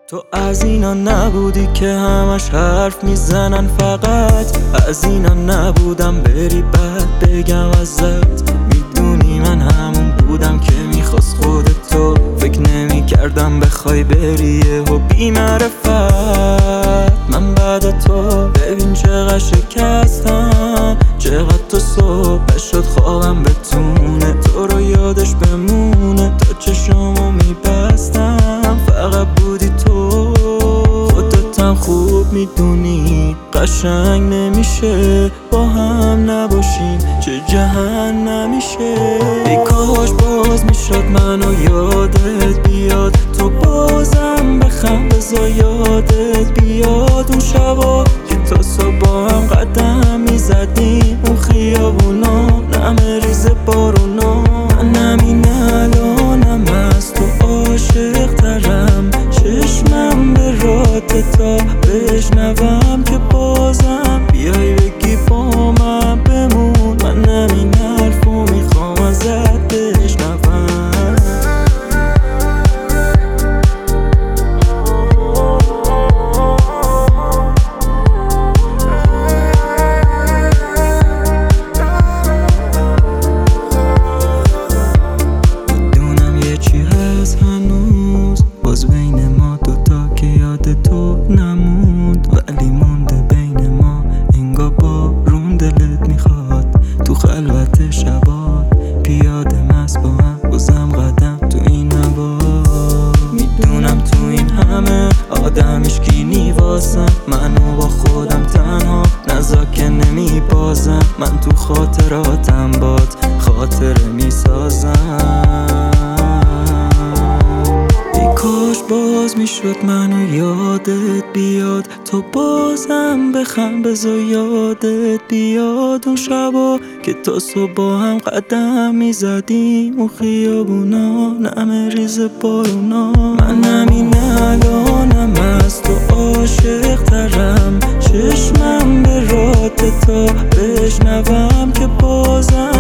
تو از اینا نبودی که همش حرف میزنن فقط. از اینا نبودم بری بعد بگم ازت. میدونی من همون بودم که میخواست خودتو. فکر نمی کردم بخوای بری و بی معرفت. من بعد تو ببین چقدر شکستم، چقدر تو صبح شد خوابم بتونه تو رو یادش بمونه. تا چشامو میبستم فقط بودی تو. خودتم خوب میدونی قشنگ نمیشه با هم نباشیم، چه جهنمی شه. ای کاش باز میشد منو یادت بیاد، تو بازم بخم بزا یادت بیاد. اون شبا که تا صبح هم قدم میزدیم اون خیابونا، نمه ریز بارونا. من همین الانم از تو عاشق ترم، چشمم به رات تا بشنوم که بازم بیای بگی با من بمون. من همین حرفو میخوام ازت بشنوم. میدونم یه چی هست هنوز باز بین ما دوتا که یاد تو نموند، ولی مونده بین ما انگار بارون دلت میخواد. تو خلوت شبات پیاده مست با هم بازم قدم تو این هوا. میدونم تو این همه آدم هیشکی نیواسم، منو با خودم تنها نزا که نمیبازم. من تو خاطراتم باد خاطره میسازم. کاش باز میشد منو یادت بیاد، تو بازم بخم بزا یادت بیاد. اون شبا که تا صبح هم قدم میزدیم اون خیابونا، نمه ریز بارونا. من همین الانم از تو عاشق ترم، چشمم به رات تا بشنوم که بازم